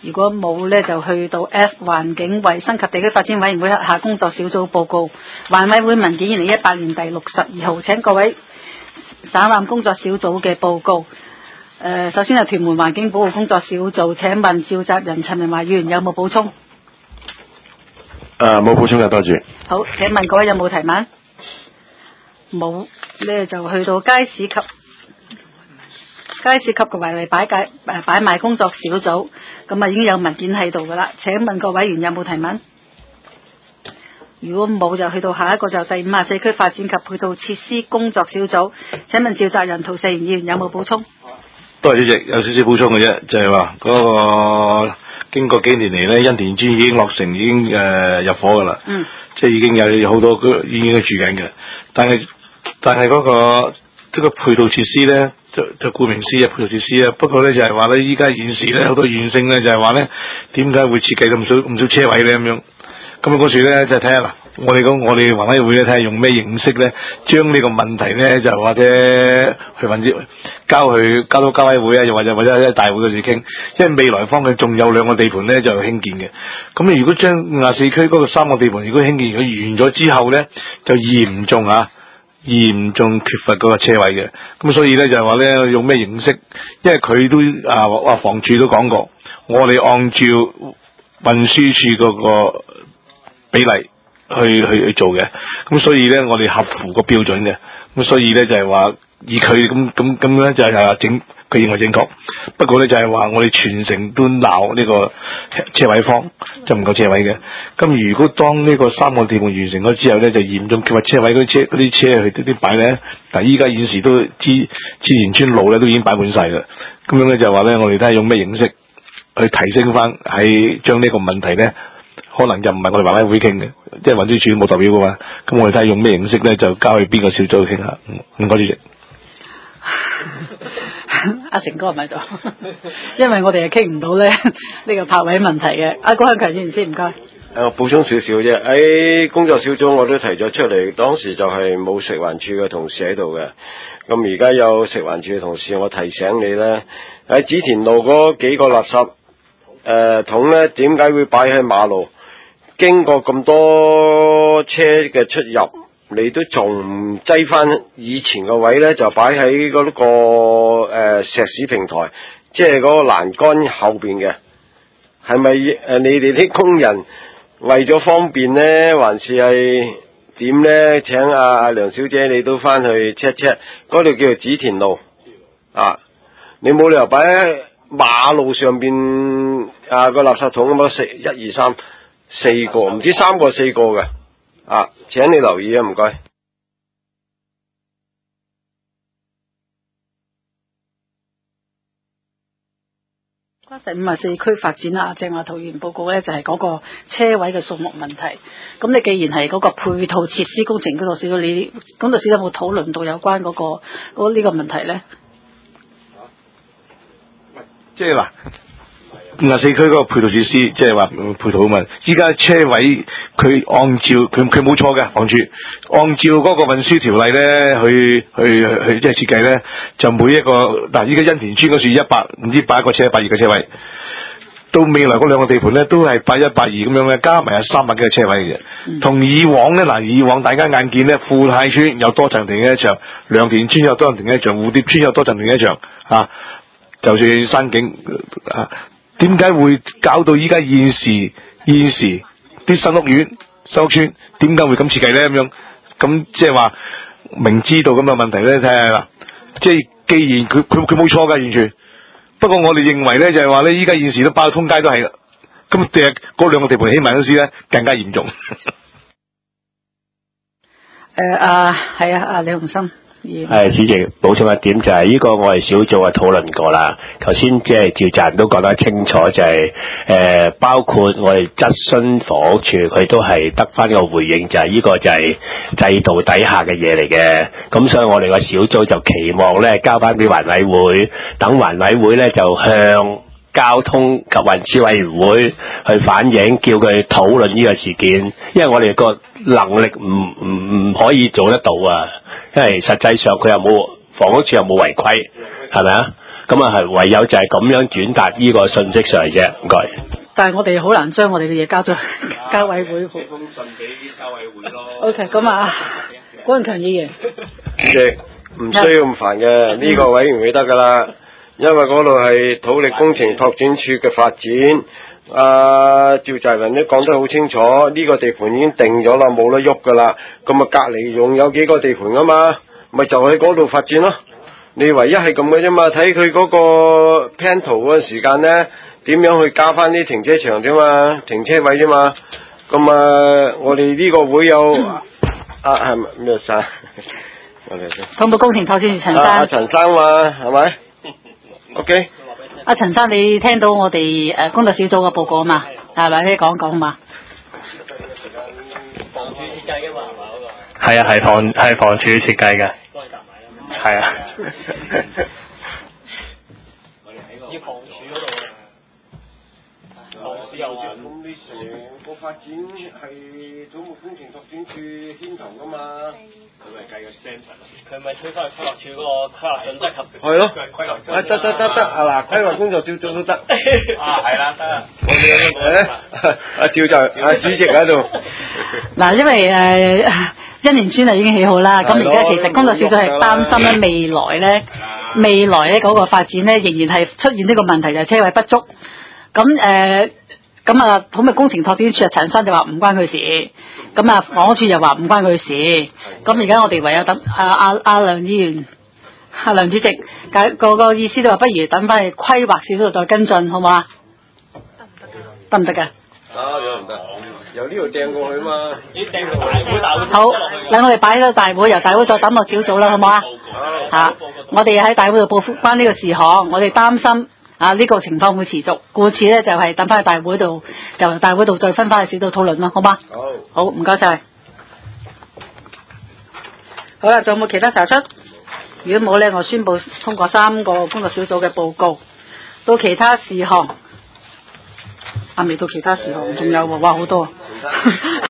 如果冇咧，就去到 F 環境衛生及地區發展委員會轄下工作小組報告，環委會文件2018年第62號，請各位省覽工作小組嘅報告。首先係屯門環境保護工作小組，請問召集人陳明華議員有冇補充？ 冇補充嘅，多謝。 好，請問各位有冇提問？冇咧，就去到街市及違例擺賣工作小組，咁啊已經有文件喺度噶啦。請問各委員有冇提問？如果冇，就去到下一個就第54區發展及配套設施工作小組，請問召集人涂世賢議員有冇補充？ 多謝主席，有少少補充嘅啫，就係話嗰個經過幾年嚟咧，欣田村已經落成，已經入伙噶啦，即係已經有好多已經住緊嘅，但係嗰個配套設施咧，就顧名思義配套設施啊。不過咧就係話咧，依家現時咧好多縣政咧就係話咧，點解會設計到咁少車位咧咁樣？咁嗰處咧就睇下啦。我哋環委會咧睇下用咩形式咧，將呢個問題咧就或者去交到交委會啊，又或者喺大會嗰時傾，因為未來方面仲有2個地盤咧就興建嘅。咁如果將54區嗰個3個地盤如果興建完咗之後咧，就嚴重缺乏嗰個車位嘅。咁所以咧就係話咧用咩形式？因為佢都房署都講過，我哋按照運輸署嗰個比例去做嘅，咁所以咧我哋合乎個標準嘅，咁所以咧就係話以佢咁咧就係話佢認為正確，不過咧就係話我哋全城都鬧呢個車位荒就唔夠車位嘅，咁如果當呢個3個地盤完成咗之後咧，就嚴重缺乏車位，嗰啲車去啲擺咧，但係依家現時都之前村路咧都已經擺滿晒啦，咁樣咧就係話咧我哋睇下用咩形式去提升翻，喺將呢個問題咧。可能就唔係我哋環委會傾嘅，即係運輸署冇代表嘅嘛。咁我哋睇下用咩形式咧，就交去邊個小組傾下。唔該主席。 阿成哥唔喺度，因為我哋係傾唔到咧呢個泊位問題嘅。阿郭向強議員先，唔該。 補充少少啫，喺工作小組我都提咗出嚟，當時就係冇食環署嘅同事喺度嘅。咁而家有食環署嘅同事，我提醒你咧，喺紫田路嗰幾個垃圾桶咧，點解會擺喺馬路？經過咁多車嘅出入，你都仲唔擠翻以前個位咧？就擺喺嗰個石屎平台，即係嗰個欄杆後邊嘅。係咪你哋啲工人為咗方便咧，還是係點咧？請阿梁小姐你都翻去 check， 嗰度叫做紫田路啊！你冇理由擺喺馬路上邊個垃圾桶咁樣1、2、3、4個，唔知3個4個嘅啊！請你留意啊，唔該。 第54區發展啊，正話圖員報告咧就係嗰個車位嘅數目問題。咁你既然係嗰個配套設施工程嗰度少咗，你工作小組有冇討論到有關呢個問題咧？ 即係嗱，54區嗰個配套設施，即係話配套啊嘛。依家車位佢按照佢冇錯嘅，房署按照嗰個運輸條例咧去即係設計咧，就每一個嗱，依家欣田村嗰處唔知擺1個車120個車位，到未來嗰2個地盤咧都係81、82咁樣咧，加埋有300幾個車位嘅。同以往咧以往大家眼見咧，富泰村有多層停車場，良田村有多層停車場，蝴蝶村有多層停車場啊。就算山景點解會搞到依家現時啲新屋苑、新屋村點解會咁設計咧？咁樣咁即係話明知道咁嘅問題咧，睇下啦。即係既然佢冇錯㗎，完全。不過我哋認為咧，就係話咧，依家現時都包通街都係啦。咁第日嗰2個地盤起埋嗰時咧，更加嚴重。 係啊，李鴻森。 係主席補充一點就係呢個我哋小組係討論過啦。頭先即係召集人都講得清楚，就係包括我哋質詢房屋處，佢都係得翻個回應，就係呢個就係制度底下嘅嘢嚟嘅。咁所以我哋個小組就期望咧交翻俾環委會，等環委會咧就向交通及運輸委員會去反映，叫佢討論呢個事件，因為我哋個能力唔可以做得到啊，因為實際上佢又冇房屋署又冇違規，係咪啊？ 咁啊係唯有就係咁樣轉達呢個信息上嚟啫，唔該。 但係我哋好難將我哋嘅嘢交咗交委會。 寫封信俾交委會咯。 OK， 咁啊，古仁強議員。 主席唔需要咁煩嘅，呢個委員會得㗎啦，因為嗰度係土力工程拓展處嘅發展。趙澤文都講得好清楚，呢個地盤已經定咗啦，冇得喐㗎啦。咁啊，隔離仲有幾個地盤㗎嘛，咪就喺嗰度發展咯。你唯一係咁嘅啫嘛，睇佢嗰個 plan 圖嗰個時間咧，點樣去加翻啲停車場啫嘛，停車位啫嘛。咁我哋呢個會有係咪咩生？我哋土木工程拓展處陳生。 陳生嘛，係咪 ？OK。 陳生，你聽到我哋工作小組嘅報告嘛？係咪？你講講嘛。 房署設計嘅嘛，係嘛嗰個？ 係啊，係房署設計嘅。係啊。 要房署嗰度啊。房署又話咁你成個發展係土木工程拓展處牽頭噶嘛？佢咪計個 standard， 佢咪推翻去規劃處嗰個規劃準則及。 係咯。得啊嗱，規劃工作小組都得。 係啦，得。 我哋趙就主席喺度。 嗱，因為一年村已經起好啦，咁而家其實工作小組係擔心咧未來咧嗰個發展咧仍然係出現呢個問題，就係車位不足。咁土木工程拓展處陳生就話唔關佢事，咁房屋處又話唔關佢事，咁而家我哋唯有等阿梁議員、梁主席個意思都話，不如等翻去規劃小組再跟進，好唔好啊？得唔得㗎？ 唔得，由呢度掟過去嘛。 掟到大會。 好，等我哋擺咗大會，由大會再等落小組啦，好唔好啊？我哋喺大會度報翻呢個事項，我哋擔心。呢個情況會持續，故此咧就係等翻去大會度，就大會度再分翻去小組討論咯，好嗎？好，唔該晒。好啦，仲有冇其他提出？如果冇咧，我宣布通過3個工作小組嘅報告。到其他事項，未到其他事項，仲有喎，哇好多。